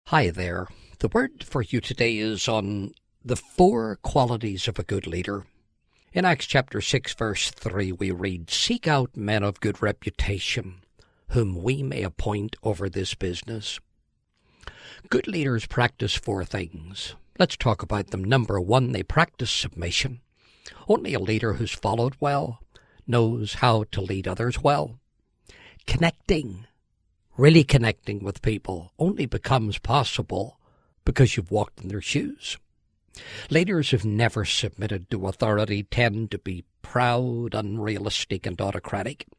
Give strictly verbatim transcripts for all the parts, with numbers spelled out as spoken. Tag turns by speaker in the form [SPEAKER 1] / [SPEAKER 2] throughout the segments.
[SPEAKER 1] Hi there. The word for you today is on the four qualities of a good leader. In Acts chapter six, verse three, we read, "Seek out men of good reputation, whom we may appoint over this business." Good leaders practice four things. Let's talk about them. Number one, they practice submission. Only a leader who's followed well knows how to lead others well. Connecting. Really connecting with people only becomes possible because you've walked in their shoes. Leaders who've never submitted to authority tend to be proud, unrealistic, and autocratic.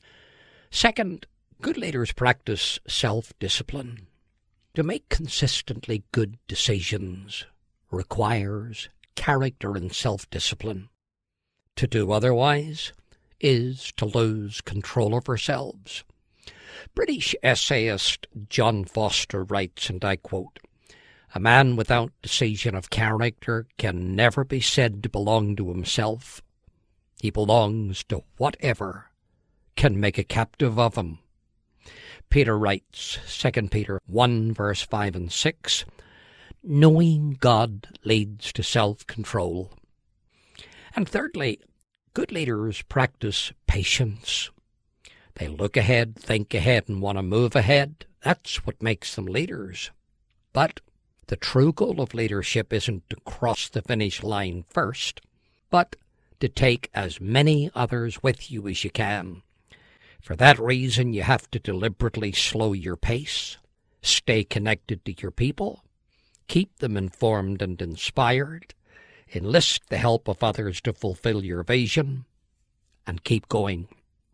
[SPEAKER 1] Second, good leaders practice self-discipline. To make consistently good decisions requires character and self-discipline. To do otherwise is to lose control of ourselves. British essayist John Foster writes, and I quote, "A man without decision of character can never be said to belong to himself. He belongs to whatever can make a captive of him." Peter writes, Second Peter one, verse five and six, "Knowing God leads to self-control." And thirdly, good leaders practice patience. They look ahead, think ahead, and want to move ahead. That's what makes them leaders. But the true goal of leadership isn't to cross the finish line first, but to take as many others with you as you can. For that reason, you have to deliberately slow your pace, stay connected to your people, keep them informed and inspired, enlist the help of others to fulfill your vision, and keep going.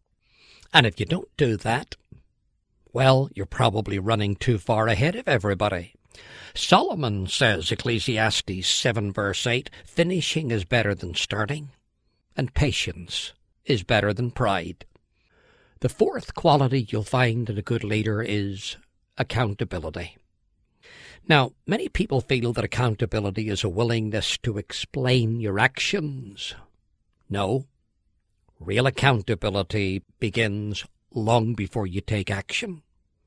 [SPEAKER 1] And if you don't do that, well, you're probably running too far ahead of everybody. Solomon says, Ecclesiastes seven, verse eight, "Finishing is better than starting, and patience is better than pride." The fourth quality you'll find in a good leader is accountability. Now, many people feel that accountability is a willingness to explain your actions. No. Real accountability begins long before you take action.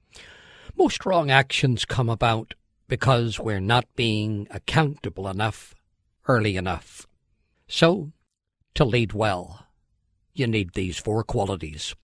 [SPEAKER 1] Most wrong actions come about because we're not being accountable enough early enough. So, to lead well, you need these four qualities.